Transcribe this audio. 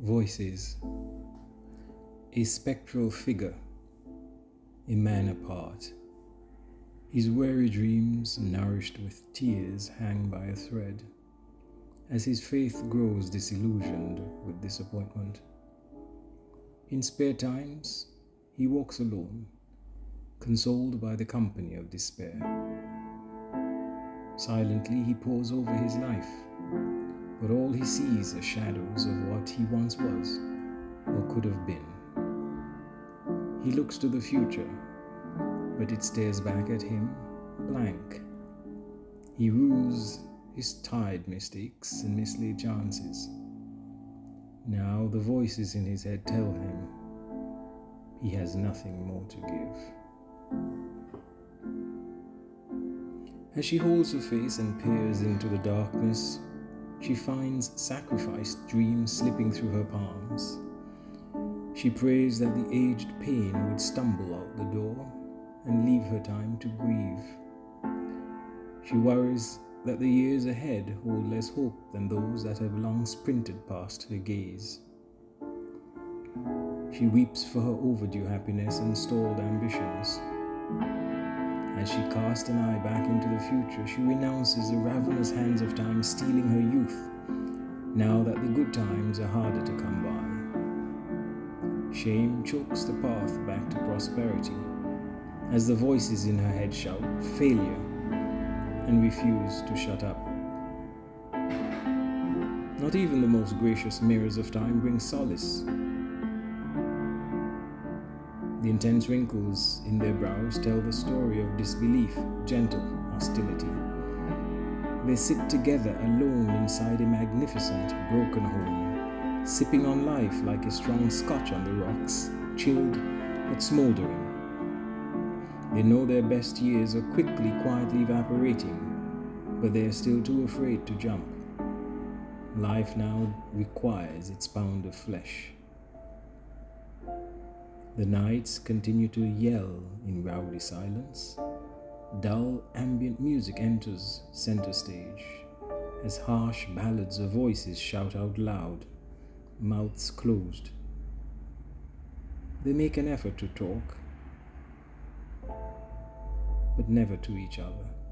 Voices. A spectral figure, a man apart. His weary dreams, nourished with tears, hang by a thread, as his faith grows disillusioned with disappointment. In spare times, he walks alone, consoled by the company of despair. Silently, he pores over his life, but all he sees are shadows of what he once was or could have been. He looks to the future, but it stares back at him blank. He rues his tired mistakes and mislaid chances. Now the voices in his head tell him he has nothing more to give. As she holds her face and peers into the darkness, she finds sacrificed dreams slipping through her palms. She prays that the aged pain would stumble out the door and leave her time to grieve. She worries that the years ahead hold less hope than those that have long sprinted past her gaze. She weeps for her overdue happiness and stalled ambitions. As she casts an eye back into the future, she renounces the ravenous hands of time stealing her youth, now that the good times are harder to come by. Shame chokes the path back to prosperity, as the voices in her head shout failure and refuse to shut up. Not even the most gracious mirrors of time bring solace. The intense wrinkles in their brows tell the story of disbelief, gentle hostility. They sit together alone inside a magnificent, broken home, sipping on life like a strong scotch on the rocks, chilled but smoldering. They know their best years are quietly evaporating, but they are still too afraid to jump. Life now requires its pound of flesh. The nights continue to yell in rowdy silence. Dull ambient music enters center stage, as harsh ballads of voices shout out loud, mouths closed. They make an effort to talk, but never to each other.